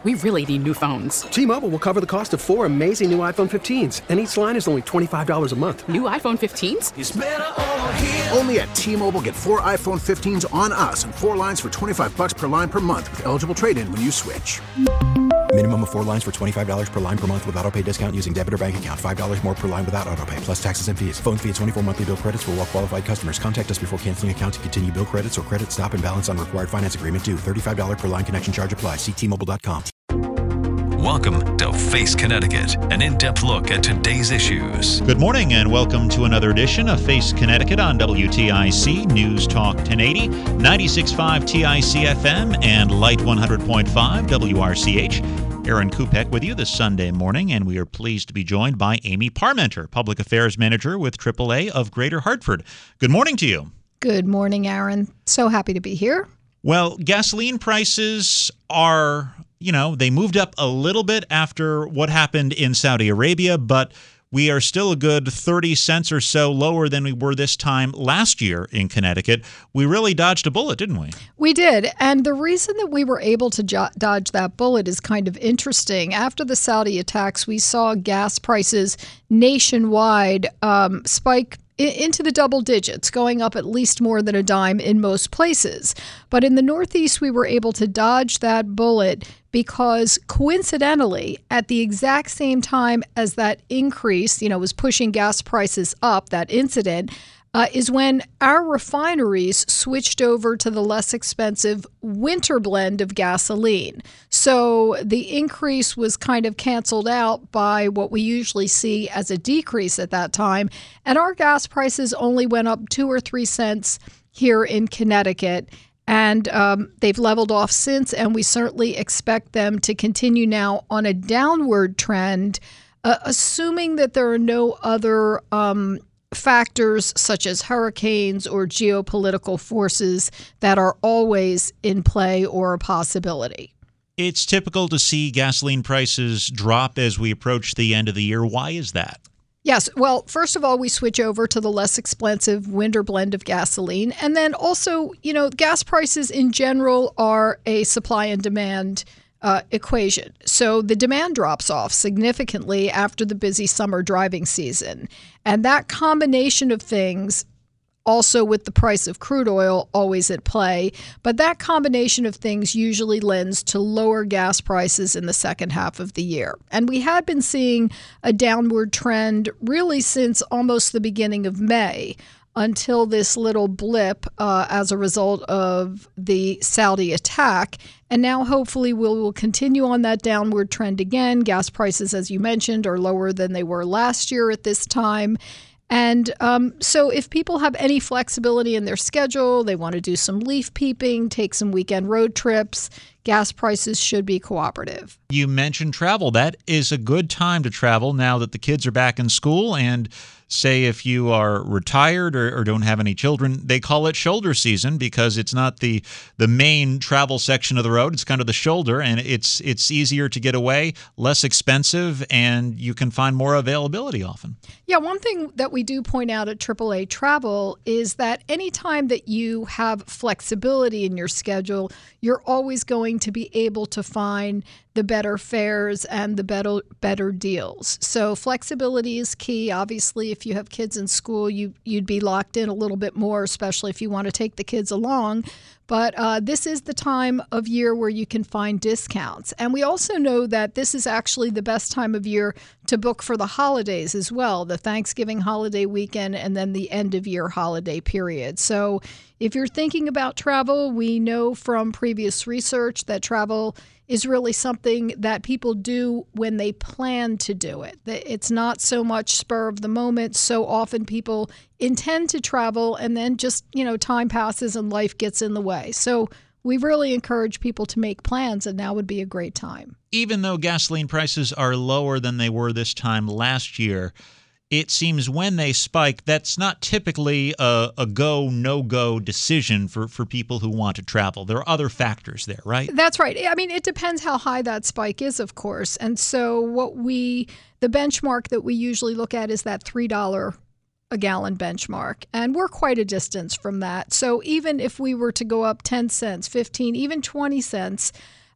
We really need new phones. T-Mobile will cover the cost of 4 amazing new iPhone 15s, and each line is only $25 a month. New iPhone 15s? It's better over here. Only at T-Mobile, get 4 iPhone 15s on us and 4 lines for $25 per line per month with eligible trade-in when you switch. Minimum of 4 lines for $25 per line per month with autopay discount using debit or bank account. $5 more per line without autopay, plus taxes and fees. Phone fee at 24 monthly bill credits for well-qualified customers. Contact us before canceling account to continue bill credits or credit stop and balance on required finance agreement due. $35 per line connection charge applies. See T-Mobile.com. Welcome to Face Connecticut, an in-depth look at today's issues. Good morning and welcome to another edition of Face Connecticut on WTIC News Talk 1080, 96.5 TIC FM, and Light 100.5 WRCH. Aaron Kupek with you this Sunday morning, and we are pleased to be joined by Amy Parmenter, Public Affairs Manager with AAA of Greater Hartford. Good morning to you. Good morning, Aaron. So happy to be here. Well, gasoline prices are, they moved up a little bit after what happened in Saudi Arabia, but we are still a good 30 cents or so lower than we were this time last year in Connecticut. We really dodged a bullet, didn't we? We did. And the reason that we were able to dodge that bullet is kind of interesting. After the Saudi attacks, we saw gas prices nationwide spike into the double digits, going up at least more than a dime in most places. But in the Northeast, we were able to dodge that bullet because coincidentally, at the exact same time as that increase, was pushing gas prices up, that incident, is when our refineries switched over to the less expensive winter blend of gasoline. So the increase was kind of canceled out by what we usually see as a decrease at that time. And our gas prices only went up 2 or 3 cents here in Connecticut. And they've leveled off since, and we certainly expect them to continue now on a downward trend, assuming that there are no other factors such as hurricanes or geopolitical forces that are always in play or a possibility. It's typical to see gasoline prices drop as we approach the end of the year. Why is that? Yes. Well, first of all, we switch over to the less expensive winter blend of gasoline. And then also, gas prices in general are a supply and demand equation. So the demand drops off significantly after the busy summer driving season. And that combination of things, also with the price of crude oil always at play, but that combination of things usually lends to lower gas prices in the second half of the year. And we had been seeing a downward trend really since almost the beginning of May, until this little blip as a result of the Saudi attack. And now hopefully we will continue on that downward trend again. Gas prices, as you mentioned, are lower than they were last year at this time. And so if people have any flexibility in their schedule, they want to do some leaf peeping, take some weekend road trips, gas prices should be cooperative. You mentioned travel. That is a good time to travel now that the kids are back in school. And say if you are retired or don't have any children, they call it shoulder season because it's not the main travel section of the road. It's kind of the shoulder, and it's easier to get away, less expensive, and you can find more availability often. Yeah, one thing that we do point out at AAA Travel is that anytime that you have flexibility in your schedule, you're always going to be able to find the better fares and the better deals. So flexibility is key. Obviously, if you have kids in school, you'd be locked in a little bit more, especially if you want to take the kids along. But this is the time of year where you can find discounts. And we also know that this is actually the best time of year to book for the holidays as well, the Thanksgiving holiday weekend and then the end of year holiday period. So if you're thinking about travel, we know from previous research that travel is really something that people do when they plan to do it. It's not so much spur of the moment. So often people intend to travel and then just, time passes and life gets in the way. So we really encourage people to make plans, and now would be a great time. Even though gasoline prices are lower than they were this time last year, it seems when they spike, that's not typically a go, no-go decision for people who want to travel. There are other factors there, right? That's right. I mean, it depends how high that spike is, of course. And so the benchmark that we usually look at is that $3 a gallon benchmark. And we're quite a distance from that. So even if we were to go up 10 cents, 15, even 20 cents,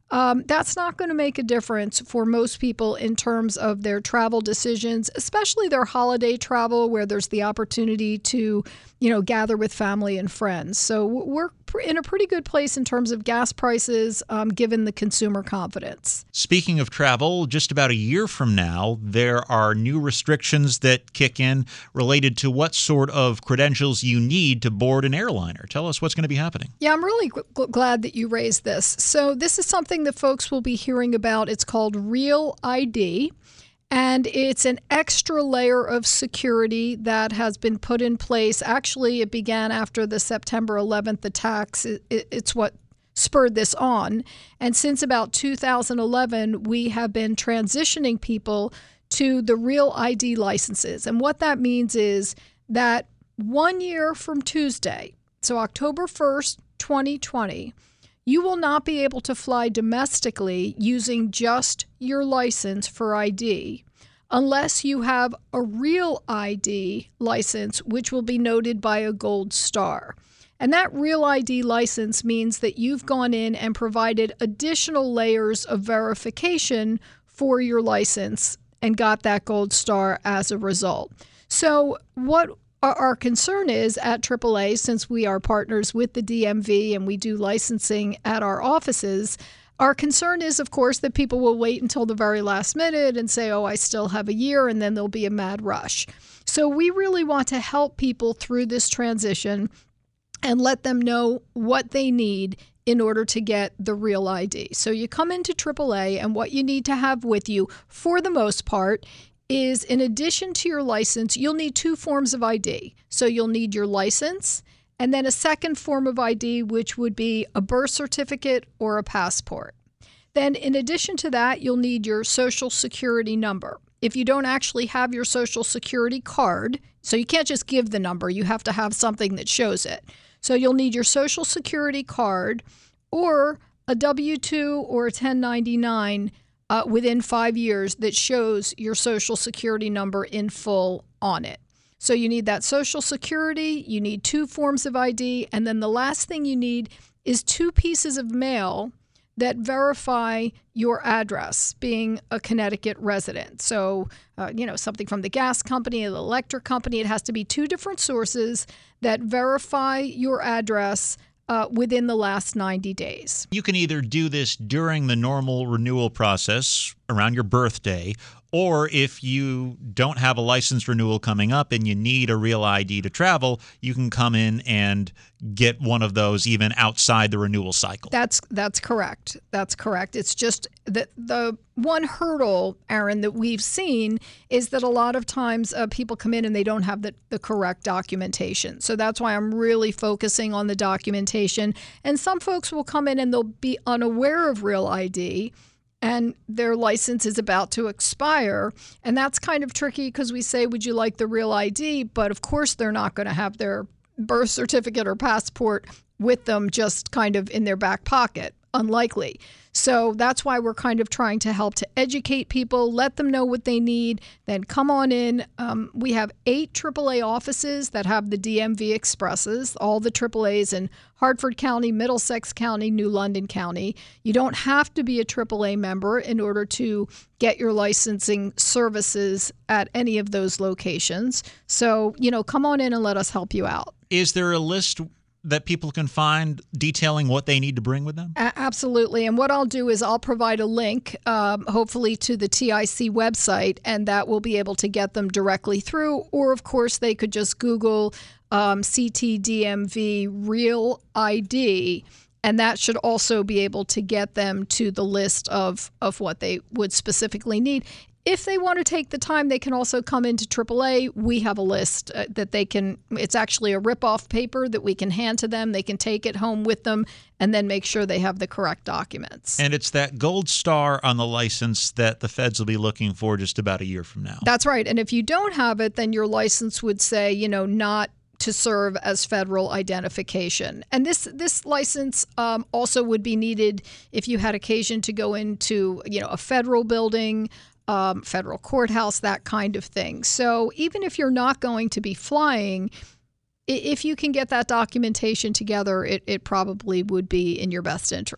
that's not going to make a difference for most people in terms of their travel decisions, especially their holiday travel where there's the opportunity to, gather with family and friends. So we're in a pretty good place in terms of gas prices, given the consumer confidence. Speaking of travel, just about a year from now, there are new restrictions that kick in related to what sort of credentials you need to board an airliner. Tell us what's going to be happening. Yeah, I'm really glad that you raised this. So this is something that folks will be hearing about. It's called Real ID. And it's an extra layer of security that has been put in place. Actually, it began after the September 11th attacks. It's what spurred this on. And since about 2011, we have been transitioning people to the Real ID licenses. And what that means is that 1 year from Tuesday, so October 1st, 2020, you will not be able to fly domestically using just your license for ID unless you have a Real ID license, which will be noted by a gold star. And that Real ID license means that you've gone in and provided additional layers of verification for your license and got that gold star as a result. So what our concern is at AAA, since we are partners with the DMV and we do licensing at our offices, our concern is, of course, that people will wait until the very last minute and say, I still have a year, and then there'll be a mad rush. So we really want to help people through this transition and let them know what they need in order to get the Real ID. So you come into AAA, and what you need to have with you, for the most part, is in addition to your license, you'll need two forms of ID. So you'll need your license and then a second form of ID, which would be a birth certificate or a passport. Then in addition to that, you'll need your Social Security number. If you don't actually have your Social Security card, so you can't just give the number, you have to have something that shows it. So you'll need your Social Security card or a W-2 or a 1099 within 5 years that shows your Social Security number in full on it. So you need that Social Security, you need two forms of ID, and then the last thing you need is two pieces of mail that verify your address, being a Connecticut resident. So, something from the gas company or the electric company. It has to be two different sources that verify your address within the last 90 days. You can either do this during the normal renewal process around your birthday, or if you don't have a license renewal coming up and you need a Real ID to travel, you can come in and get one of those even outside the renewal cycle. That's correct. That's correct. It's just that the one hurdle, Aaron, that we've seen is that a lot of times people come in and they don't have the correct documentation. So that's why I'm really focusing on the documentation. And some folks will come in and they'll be unaware of Real ID, and their license is about to expire. And that's kind of tricky because we say, would you like the Real ID? But of course, they're not going to have their birth certificate or passport with them just kind of in their back pocket. Unlikely. So that's why we're kind of trying to help to educate people, let them know what they need, then come on in. We have 8 AAA offices that have the DMV Expresses, all the AAAs in Hartford County, Middlesex County, New London County. You don't have to be a AAA member in order to get your licensing services at any of those locations. So, come on in and let us help you out. Is there a list that people can find detailing what they need to bring with them? Absolutely. And what I'll do is I'll provide a link, hopefully to the TIC website, and that will be able to get them directly through. Or, of course, they could just Google CTDMV Real ID, and that should also be able to get them to the list of what they would specifically need. If they want to take the time, they can also come into AAA. We have a list that they can, it's actually a rip-off paper that we can hand to them. They can take it home with them and then make sure they have the correct documents. And it's that gold star on the license that the feds will be looking for just about a year from now. That's right. And if you don't have it, then your license would say, not to serve as federal identification. And this license also would be needed if you had occasion to go into, a federal building, federal courthouse, that kind of thing. So even if you're not going to be flying, if you can get that documentation together, it probably would be in your best interest.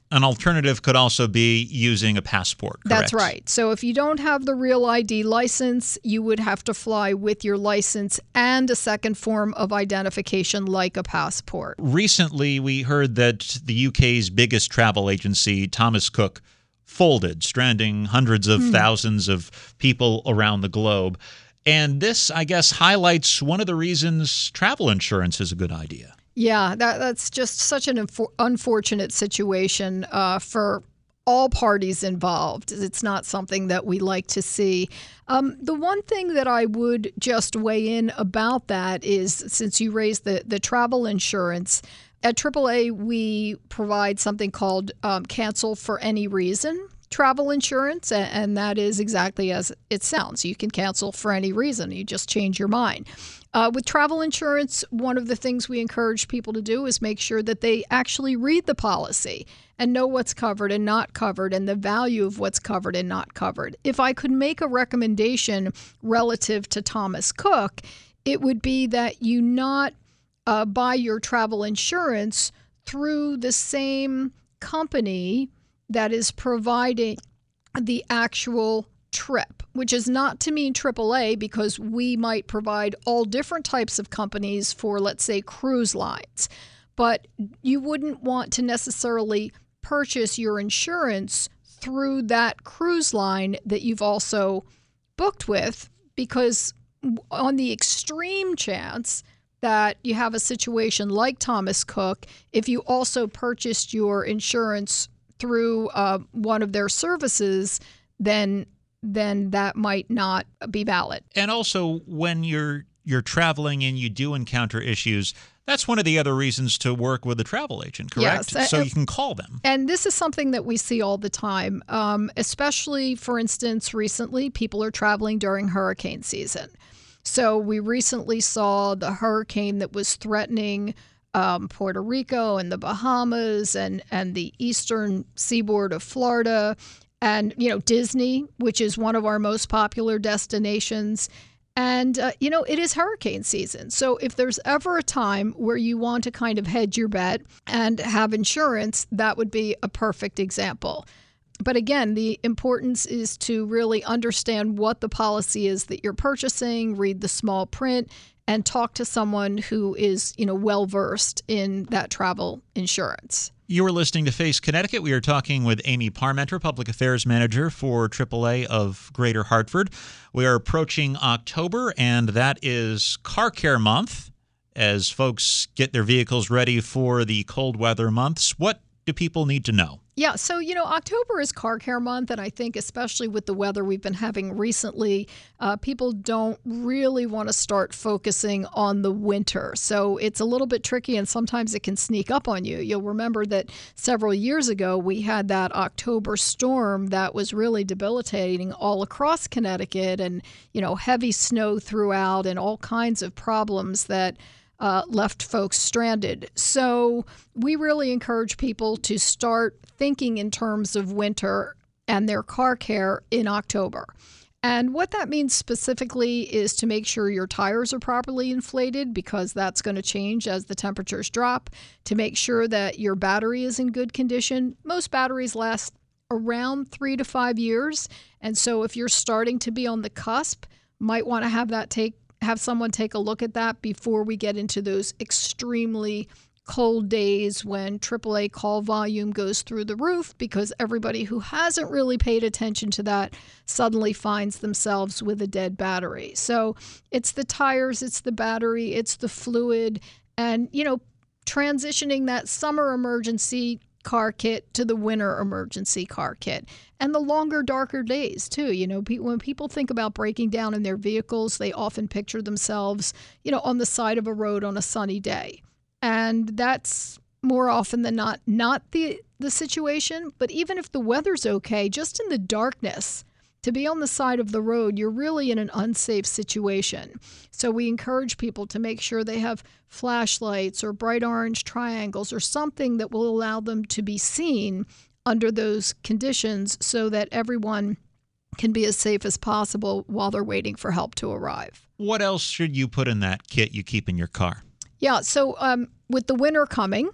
An alternative could also be using a passport, correct? That's right. So if you don't have the Real ID license, you would have to fly with your license and a second form of identification like a passport. Recently, we heard that the UK's biggest travel agency, Thomas Cook, folded, stranding hundreds of thousands of people around the globe. And this, I guess, highlights one of the reasons travel insurance is a good idea. Yeah, that's just such an unfortunate situation for all parties involved. It's not something that we like to see. The one thing that I would just weigh in about that is, since you raised the travel insurance, at AAA we provide something called cancel for any reason travel insurance, and that is exactly as it sounds. You can cancel for any reason. You just change your mind. With travel insurance, one of the things we encourage people to do is make sure that they actually read the policy and know what's covered and not covered and the value of what's covered and not covered. If I could make a recommendation relative to Thomas Cook, it would be that you not buy your travel insurance through the same company that is providing the actual trip, which is not to mean AAA, because we might provide all different types of companies for, let's say, cruise lines. But you wouldn't want to necessarily purchase your insurance through that cruise line that you've also booked with, because on the extreme chance that you have a situation like Thomas Cook, if you also purchased your insurance through one of their services, then that might not be valid. And also, when you're traveling and you do encounter issues, that's one of the other reasons to work with a travel agent, correct? Yes. So you can call them. And this is something that we see all the time, especially, for instance, recently, people are traveling during hurricane season. So we recently saw the hurricane that was threatening Puerto Rico and the Bahamas and the eastern seaboard of Florida, and, Disney, which is one of our most popular destinations. And, it is hurricane season. So if there's ever a time where you want to kind of hedge your bet and have insurance, that would be a perfect example. But again, the importance is to really understand what the policy is that you're purchasing, read the small print, and talk to someone who is, well-versed in that travel insurance. You are listening to Face Connecticut. We are talking with Amy Parmenter, Public Affairs Manager for AAA of Greater Hartford. We are approaching October, and that is Car Care Month. As folks get their vehicles ready for the cold weather months, what do people need to know? Yeah, so, October is Car Care Month, and I think especially with the weather we've been having recently, people don't really want to start focusing on the winter. So it's a little bit tricky, and sometimes it can sneak up on you. You'll remember that several years ago, we had that October storm that was really debilitating all across Connecticut, and, heavy snow throughout and all kinds of problems that left folks stranded. So we really encourage people to start thinking in terms of winter and their car care in October. And what that means specifically is to make sure your tires are properly inflated, because that's going to change as the temperatures drop, to make sure that your battery is in good condition. Most batteries last around 3 to 5 years. And so if you're starting to be on the cusp, might want to have someone take a look at that before we get into those extremely cold days when AAA call volume goes through the roof, because everybody who hasn't really paid attention to that suddenly finds themselves with a dead battery. So it's the tires, it's the battery, it's the fluid, and, transitioning that summer emergency car kit to the winter emergency car kit. And the longer, darker days, too. When people think about breaking down in their vehicles, they often picture themselves, on the side of a road on a sunny day. And that's more often than not the situation. But even if the weather's okay, just in the darkness, to be on the side of the road, you're really in an unsafe situation. So we encourage people to make sure they have flashlights or bright orange triangles or something that will allow them to be seen under those conditions, so that everyone can be as safe as possible while they're waiting for help to arrive. What else should you put in that kit you keep in your car? Yeah, so with the winter coming,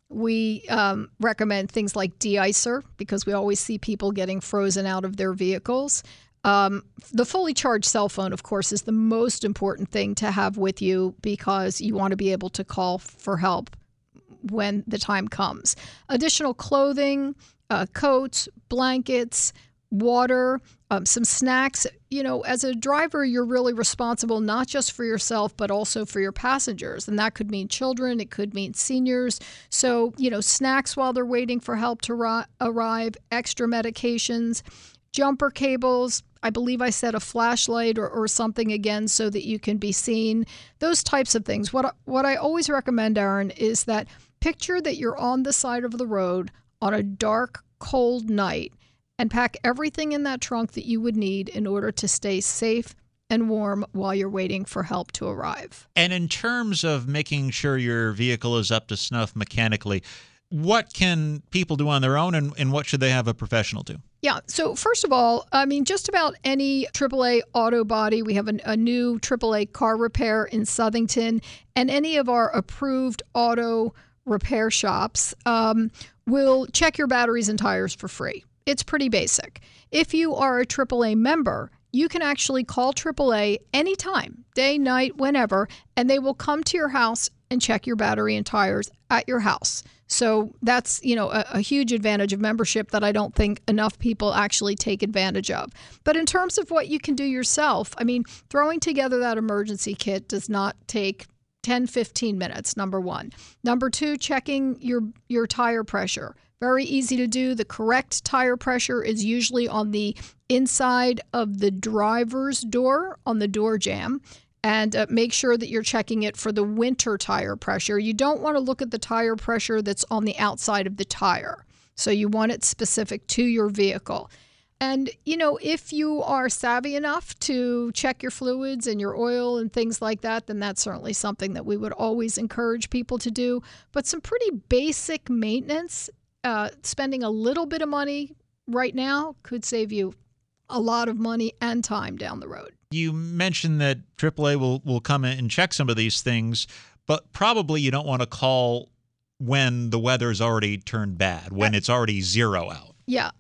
We recommend things like de-icer because we always see people getting frozen out of their vehicles. The fully charged cell phone, of course, is the most important thing to have with you because you want to be able to call for help when the time comes. Additional clothing, coats, blankets, water, some snacks. As a driver, you're really responsible not just for yourself, but also for your passengers. And that could mean children. It could mean seniors. So, snacks while they're waiting for help to arrive, extra medications, jumper cables. I believe I said a flashlight or something again so that you can be seen. Those types of things. What I always recommend, Aaron, is that picture that you're on the side of the road on a dark, cold night and pack everything in that trunk that you would need in order to stay safe and warm while you're waiting for help to arrive. And in terms of making sure your vehicle is up to snuff mechanically, what can people do on their own and what should they have a professional do? Yeah. So first of all, just about any AAA auto body, we have a new AAA car repair in Southington, and any of our approved auto repair shops will check your batteries and tires for free. It's pretty basic. If you are a AAA member, you can actually call AAA anytime, day, night, whenever, and they will come to your house and check your battery and tires at your house. So that's, a huge advantage of membership that I don't think enough people actually take advantage of. But in terms of what you can do yourself, throwing together that emergency kit does not take 10, 15 minutes, number one. Number two, checking your tire pressure. Very easy to do. The correct tire pressure is usually on the inside of the driver's door, on the door jamb. And make sure that you're checking it for the winter tire pressure. You don't want to look at the tire pressure that's on the outside of the tire. So you want it specific to your vehicle. And, if you are savvy enough to check your fluids and your oil and things like that, then that's certainly something that we would always encourage people to do. But some pretty basic maintenance, spending a little bit of money right now could save you a lot of money and time down the road. You mentioned that AAA will come in and check some of these things, but probably you don't want to call when the weather's already turned bad, when it's already zero out. Yeah.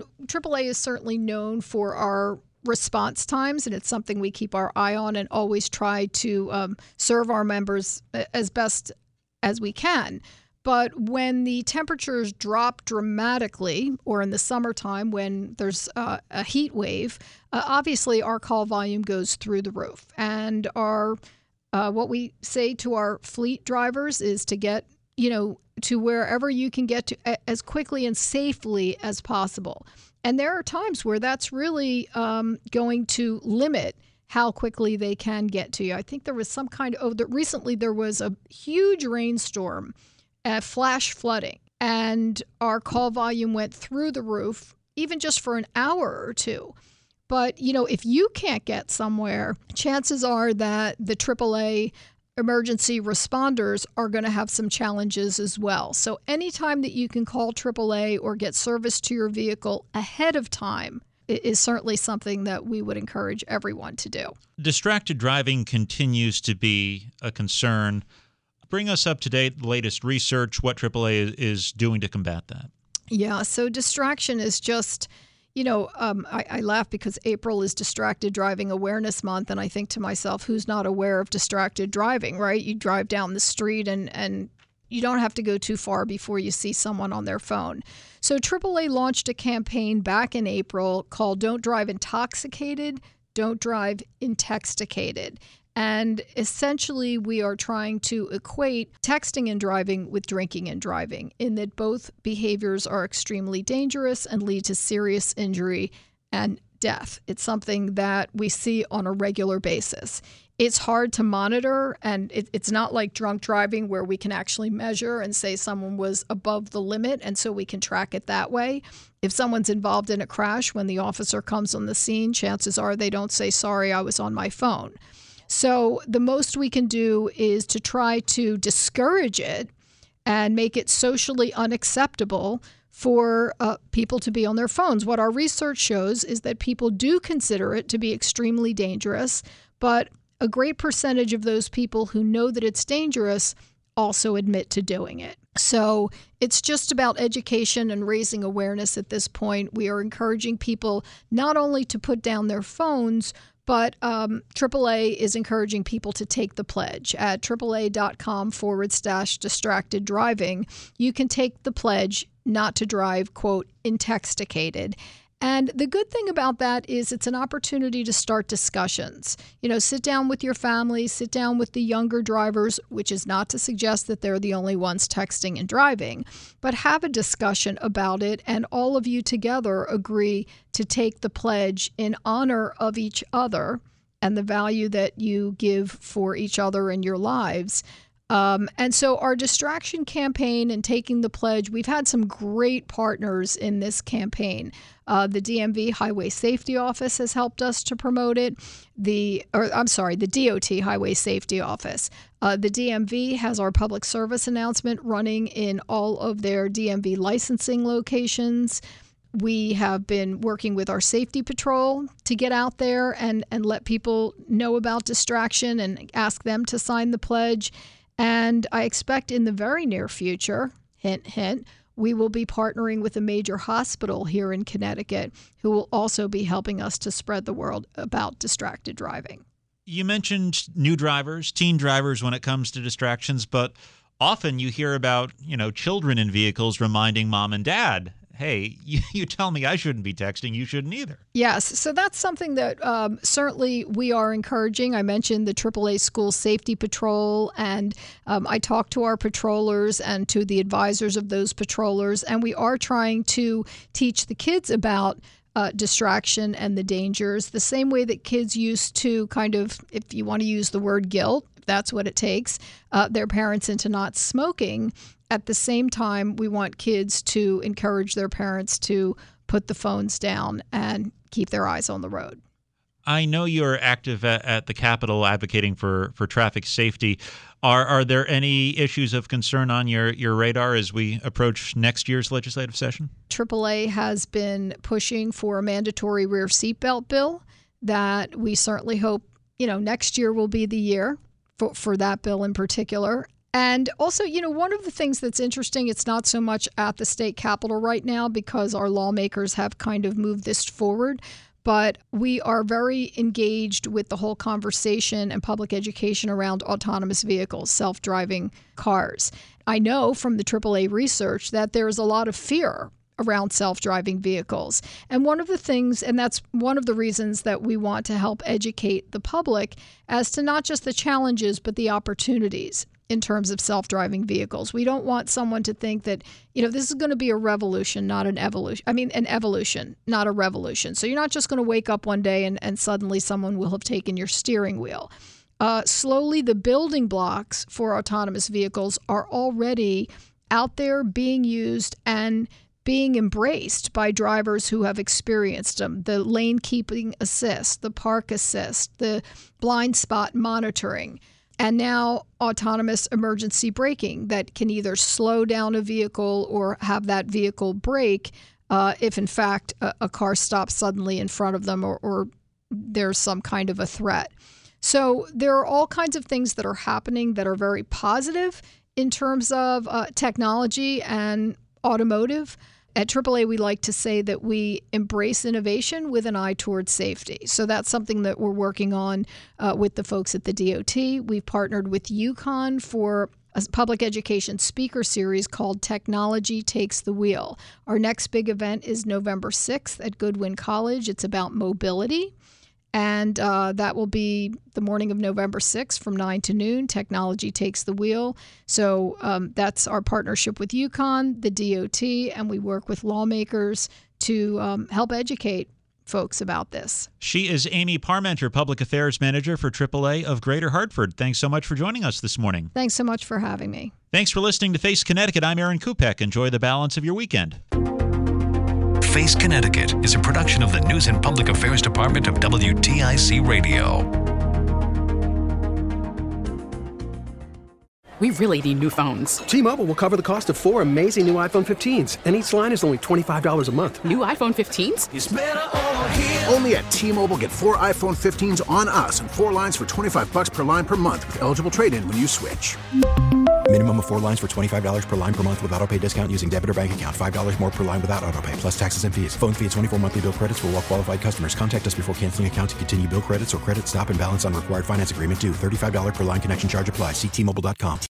AAA is certainly known for our response times, and it's something we keep our eye on and always try to serve our members as best as we can. But when the temperatures drop dramatically, or in the summertime when there's a heat wave, obviously our call volume goes through the roof. And our what we say to our fleet drivers is to get, to wherever you can get to as quickly and safely as possible. And there are times where that's really going to limit how quickly they can get to you. I think there was some recently there was a huge rainstorm, flash flooding, and our call volume went through the roof, even just for an hour or two. But, if you can't get somewhere, chances are that the AAA emergency responders are going to have some challenges as well. So anytime that you can call AAA or get service to your vehicle ahead of time is certainly something that we would encourage everyone to do. Distracted driving continues to be a concern. Bring us up to date, the latest research, what AAA is doing to combat that. Yeah, so distraction is just, I laugh because April is Distracted Driving Awareness Month, and I think to myself, who's not aware of distracted driving, right? You drive down the street and you don't have to go too far before you see someone on their phone. So AAA launched a campaign back in April called Don't Drive Intoxicated, Don't Drive Intexticated. And essentially, we are trying to equate texting and driving with drinking and driving, in that both behaviors are extremely dangerous and lead to serious injury and death. It's something that we see on a regular basis. It's hard to monitor, and it's not like drunk driving where we can actually measure and say someone was above the limit, and so we can track it that way. If someone's involved in a crash, when the officer comes on the scene, chances are they don't say, "Sorry, I was on my phone." So the most we can do is to try to discourage it and make it socially unacceptable for people to be on their phones. What our research shows is that people do consider it to be extremely dangerous, but a great percentage of those people who know that it's dangerous also admit to doing it. So it's just about education and raising awareness at this point. We are encouraging people not only to put down their phones, but AAA is encouraging people to take the pledge. At AAA.com/distracted driving, you can take the pledge not to drive, quote, intoxicated. And the good thing about that is it's an opportunity to start discussions. Sit down with your family, sit down with the younger drivers, which is not to suggest that they're the only ones texting and driving, but have a discussion about it, and all of you together agree to take the pledge in honor of each other and the value that you give for each other in your lives. And so our distraction campaign and taking the pledge, we've had some great partners in this campaign. The DMV Highway Safety Office has helped us to promote it. The DOT Highway Safety Office. The DMV has our public service announcement running in all of their DMV licensing locations. We have been working with our safety patrol to get out there and let people know about distraction and ask them to sign the pledge. And I expect in the very near future, hint, hint, we will be partnering with a major hospital here in Connecticut who will also be helping us to spread the word about distracted driving. You mentioned new drivers, teen drivers when it comes to distractions, but often you hear about, children in vehicles reminding mom and dad, hey, you tell me I shouldn't be texting, you shouldn't either. Yes, so that's something that certainly we are encouraging. I mentioned the AAA School Safety Patrol, and I talked to our patrollers and to the advisors of those patrollers, and we are trying to teach the kids about distraction and the dangers, the same way that kids used to kind of, if you want to use the word guilt, if that's what it takes, their parents into not smoking. At the same time, we want kids to encourage their parents to put the phones down and keep their eyes on the road. I know you're active at the Capitol advocating for traffic safety. Are there any issues of concern on your radar as we approach next year's legislative session? AAA has been pushing for a mandatory rear seatbelt bill that we certainly hope, next year will be the year for that bill in particular. And also, one of the things that's interesting, it's not so much at the state capitol right now because our lawmakers have kind of moved this forward, but we are very engaged with the whole conversation and public education around autonomous vehicles, self-driving cars. I know from the AAA research that there is a lot of fear around self-driving vehicles. And one of the things, and that's one of the reasons that we want to help educate the public as to not just the challenges, but the opportunities in terms of self-driving vehicles. We don't want someone to think that, this is going to be a revolution, not an evolution. An evolution, not a revolution. So you're not just going to wake up one day and suddenly someone will have taken your steering wheel. Slowly, the building blocks for autonomous vehicles are already out there being used and being embraced by drivers who have experienced them. The lane keeping assist, the park assist, the blind spot monitoring, and now autonomous emergency braking that can either slow down a vehicle or have that vehicle brake if, in fact, a car stops suddenly in front of them or there's some kind of a threat. So there are all kinds of things that are happening that are very positive in terms of technology and automotive. At AAA, we like to say that we embrace innovation with an eye towards safety. So that's something that we're working on with the folks at the DOT. We've partnered with UConn for a public education speaker series called Technology Takes the Wheel. Our next big event is November 6th at Goodwin College. It's about mobility. And that will be the morning of November 6th from 9 to noon. Technology Takes the Wheel. So that's our partnership with UConn, the DOT, and we work with lawmakers to help educate folks about this. She is Amy Parmenter, Public Affairs Manager for AAA of Greater Hartford. Thanks so much for joining us this morning. Thanks so much for having me. Thanks for listening to Face Connecticut. I'm Aaron Kupek. Enjoy the balance of your weekend. Face Connecticut is a production of the News and Public Affairs Department of WTIC Radio. We really need new phones. T-Mobile will cover the cost of 4 amazing new iPhone 15s, and each line is only $25 a month. New iPhone 15s? It's better over here. Only at T-Mobile, get 4 iPhone 15s on us and 4 lines for $25 per line per month with eligible trade-in when you switch. Minimum of 4 lines for $25 per line per month with auto-pay discount using debit or bank account. $5 more per line without auto-pay, plus taxes and fees. Phone fee at 24 monthly bill credits for well-qualified customers. Contact us before canceling account to continue bill credits or credit stop and balance on required finance agreement due. $35 per line connection charge applies. See T-Mobile.com.